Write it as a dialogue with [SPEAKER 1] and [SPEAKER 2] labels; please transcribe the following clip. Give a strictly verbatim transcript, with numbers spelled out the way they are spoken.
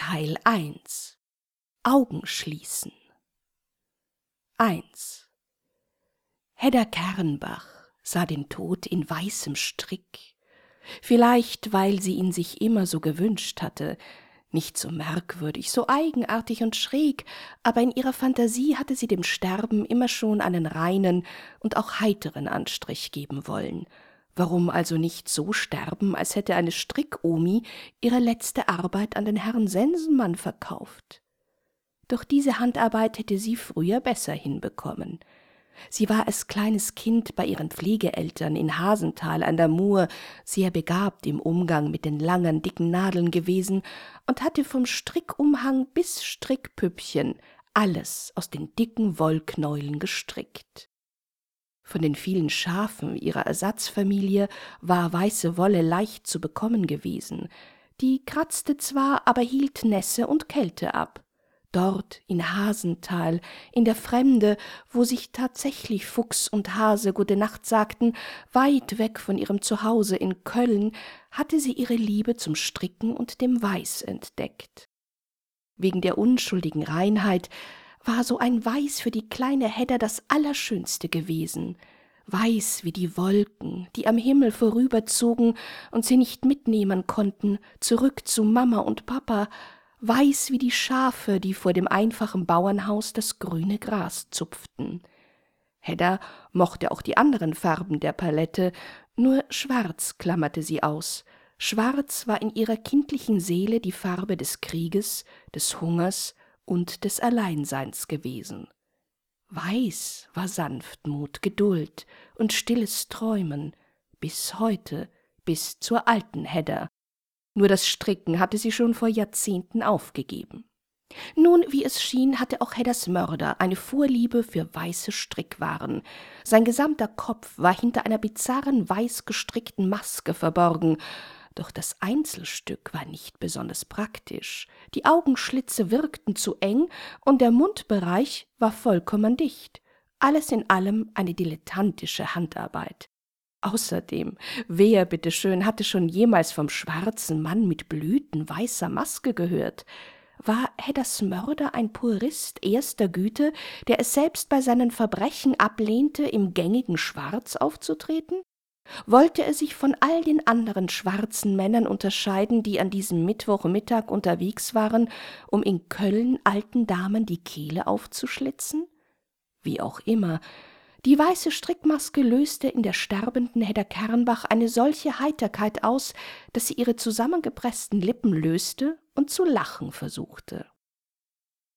[SPEAKER 1] Teil eins. Augen schließen. eins. Hedda Kernbach sah den Tod in weißem Strick, vielleicht weil sie ihn sich immer so gewünscht hatte, nicht so merkwürdig, so eigenartig und schräg, aber in ihrer Fantasie hatte sie dem Sterben immer schon einen reinen und auch heiteren Anstrich geben wollen. Warum also nicht so sterben, als hätte eine Strickomi ihre letzte Arbeit an den Herrn Sensenmann verkauft? Doch diese Handarbeit hätte sie früher besser hinbekommen. Sie war als kleines Kind bei ihren Pflegeeltern in Hasenthal an der Mur sehr begabt im Umgang mit den langen, dicken Nadeln gewesen und hatte vom Strickumhang bis Strickpüppchen alles aus den dicken Wollknäulen gestrickt. Von den vielen Schafen ihrer Ersatzfamilie war weiße Wolle leicht zu bekommen gewesen. Die kratzte zwar, aber hielt Nässe und Kälte ab. Dort in Hasenthal, in der Fremde, wo sich tatsächlich Fuchs und Hase gute Nacht sagten, weit weg von ihrem Zuhause in Köln, hatte sie ihre Liebe zum Stricken und dem Weiß entdeckt. Wegen der unschuldigen Reinheit war so ein Weiß für die kleine Hedda das Allerschönste gewesen. Weiß wie die Wolken, die am Himmel vorüberzogen und sie nicht mitnehmen konnten, zurück zu Mama und Papa, weiß wie die Schafe, die vor dem einfachen Bauernhaus das grüne Gras zupften. Hedda mochte auch die anderen Farben der Palette, nur Schwarz klammerte sie aus. Schwarz war in ihrer kindlichen Seele die Farbe des Krieges, des Hungers und des Alleinseins gewesen. Weiß war Sanftmut, Geduld und stilles Träumen, bis heute, bis zur alten Hedda. Nur das Stricken hatte sie schon vor Jahrzehnten aufgegeben. Nun, wie es schien, hatte auch Heddas Mörder eine Vorliebe für weiße Strickwaren. Sein gesamter Kopf war hinter einer bizarren, weiß gestrickten Maske verborgen, doch das Einzelstück war nicht besonders praktisch. Die Augenschlitze wirkten zu eng und der Mundbereich war vollkommen dicht. Alles in allem eine dilettantische Handarbeit. Außerdem, wer, bitteschön, hatte schon jemals vom schwarzen Mann mit blütenweißer Maske gehört? War Heddas Mörder ein Purist erster Güte, der es selbst bei seinen Verbrechen ablehnte, im gängigen Schwarz aufzutreten? Wollte er sich von all den anderen schwarzen Männern unterscheiden, die an diesem Mittwochmittag unterwegs waren, um in Köln alten Damen die Kehle aufzuschlitzen? Wie auch immer, die weiße Strickmaske löste in der sterbenden Hedda Kernbach eine solche Heiterkeit aus, dass sie ihre zusammengepressten Lippen löste und zu lachen versuchte.